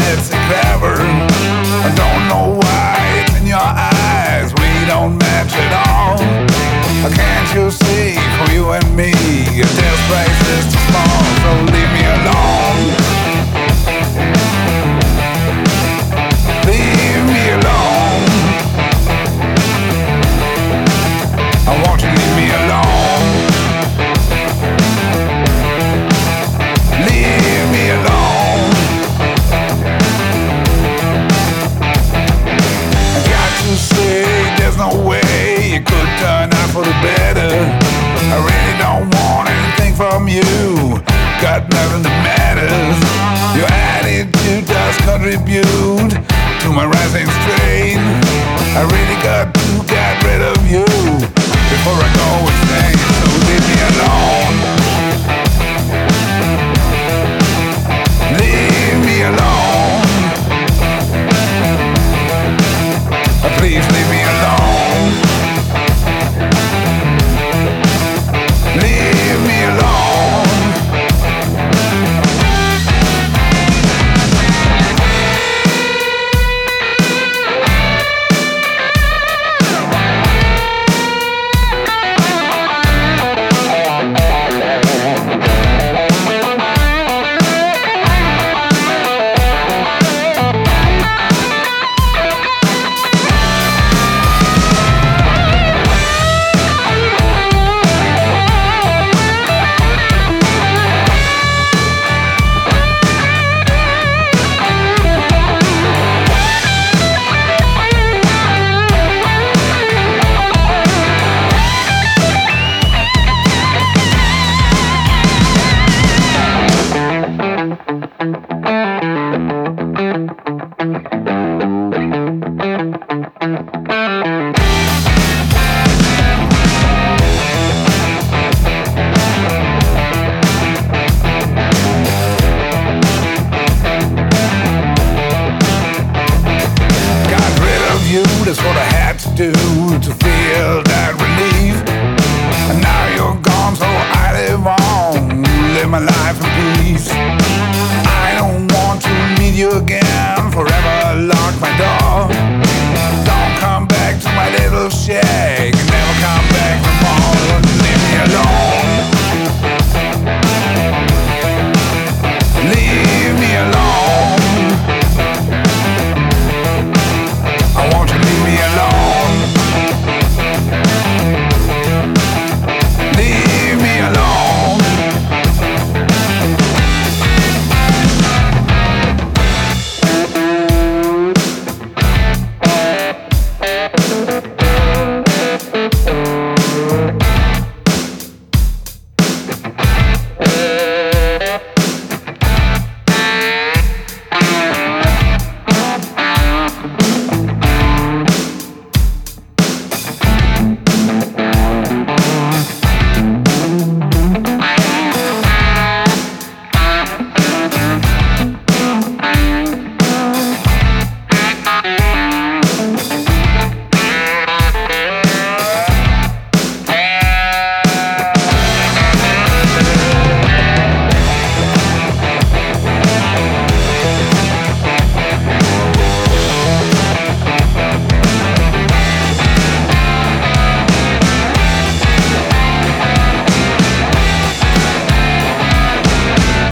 it's clever. I don't know why it's in your eyes. We don't match at all. Can't you see, for you and me, this place is too small, so leave me alone. Leave me alone. I want you to leave me alone. Leave me alone. I got to say, there's no way you could turn out for the better. I really don't want anything from you. Got nothing that matters. Your attitude does contribute to my rising strain. I really got to get rid of you before I go insane. So leave me alone. Leave me alone. Please leave me alone. Leave me alone. That's what I had to do to feel that relief. And now you're gone, so I live on, live my life in peace. I don't want to meet you again, forever lock my door.